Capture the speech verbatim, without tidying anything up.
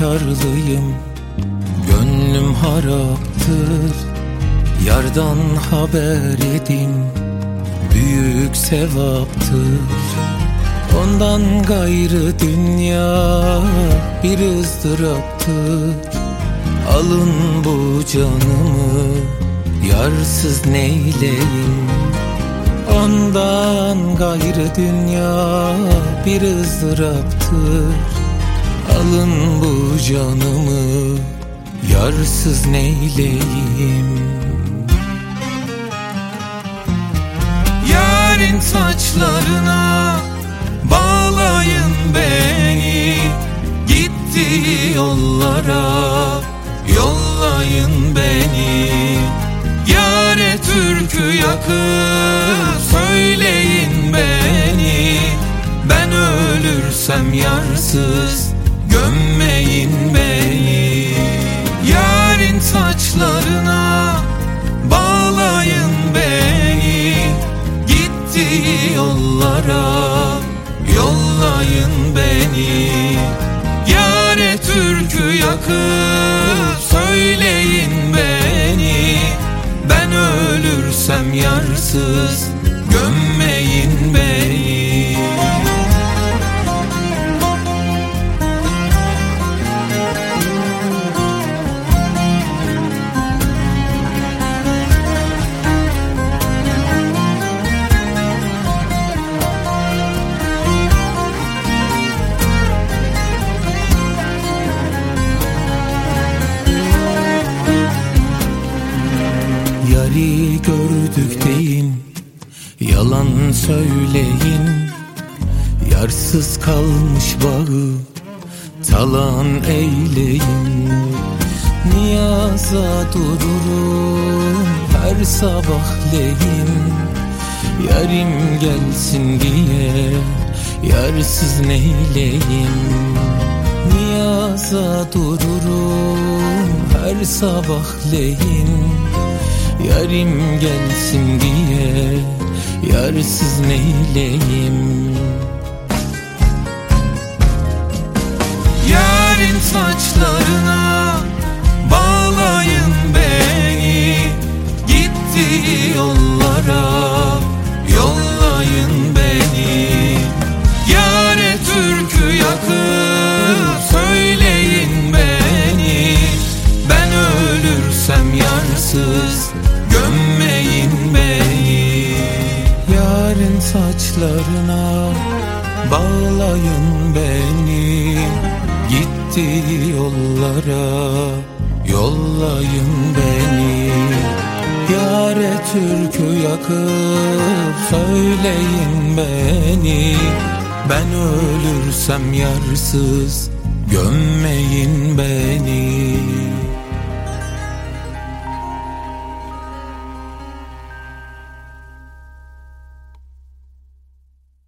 efkarlıyım, gönlüm haraptır. Yardan haber edin, büyük sevaptır. Ondan gayrı dünya bir ızdıraptır. Alın bu canımı, yarsız neyleyim. Ondan gayrı dünya bir ızdıraptır. Alın bu canımı, yarsız neyleyim. Yarın saçlarına bağlayın beni, gitti yollara yollayın beni. Yâre türkü yakıp söyleyin beni, ben ölürsem yarsız gömmeyin beni. Yarın saçlarına bağlayın beni, gitti yollara yollayın beni. Yâre türkü yakıp söyleyin beni, ben ölürsem yarsız gömmeyin beni. Yari gördük deyin, yalan söyleyin. Yarsız kalmış bağı talan eyleyin. Niyaza dururum her sabahleyin, yarim gelsin diye yarsız neyleyim. Niyaza dururum her sabahleyin, yarim gelsin diye yarsız neyleyim. Yarın saçlarına bağlayın beni, gitti yollara yollayın beni. Yâre türkü yakıp söyleyin beni, ben ölürsem yarsız gömmeyin beni. Yarın saçlarına bağlayın beni, gitti yollara yollayın beni. Yâre türkü yakıp söyleyin beni, ben ölürsem yarsız gömmeyin beni.